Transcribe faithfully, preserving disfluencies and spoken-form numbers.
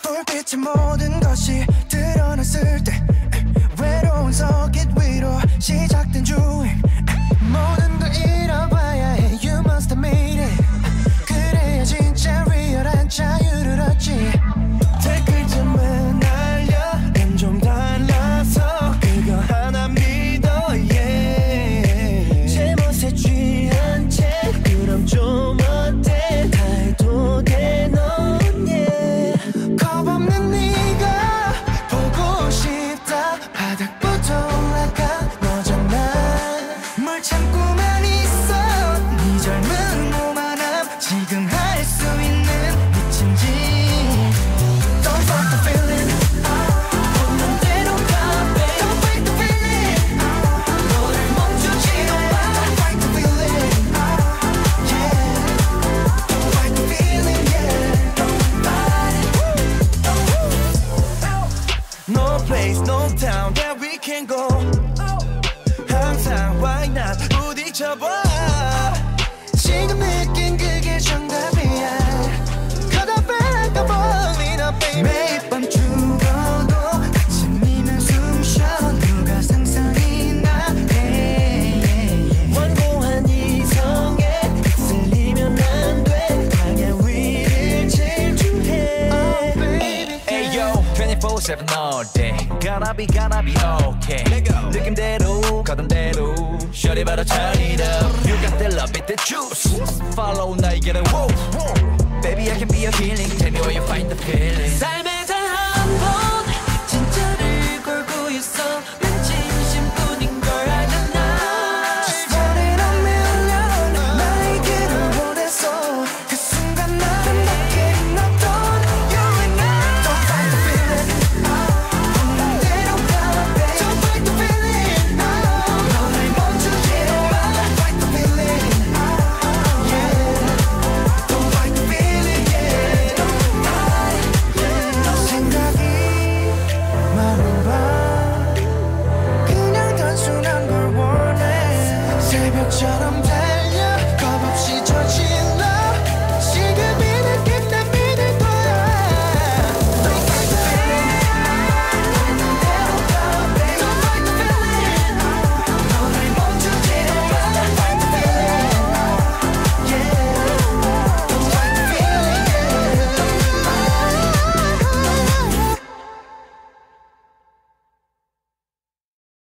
불빛의 모든 것이 드러났을 때 외로운 서킷 위로 시작된 주행 모든 걸 잃어봐야 해 You must have made it 그래야 진짜 리얼한 자유를 얻지 댓글쯤은 날려 난 좀 달라서 그거 하나 믿어 yeah. 제 멋에 취한 채 그럼 좀 어때 다 해도 돼 넌 yeah. 겁없는 네가 보고 싶다 바닥부터 올라가 너잖아 뭘 참고만 있어 네 젊은 오만함 지금 할 수 있는 미친 짓 Don't fight the feeling 없는 대로 가 babe Don't fight the feeling 너를 멈추지 마 Don't fight the feeling yeah Don't fight the feeling yeah Don't fight it No place no town that we can go 항상 why not 부딪혀봐 지금 느낀 그게 정답이야 Cause I feel like I'm falling up baby 매일 밤 죽어도 아침이면 숨쉬어 누가 상상이나 해 완고한 이성에 휩쓸리면 안돼 방향 위를 질주해 Oh baby Ayo twenty-four seven all day Gotta be gotta be okay 느낌대로 가던대로 Shorty better turn it up You got the love with the juice Follow 나의 길을 whoa, whoa. Baby I can be your healing Tell me where you find the feeling 삶의 단한 번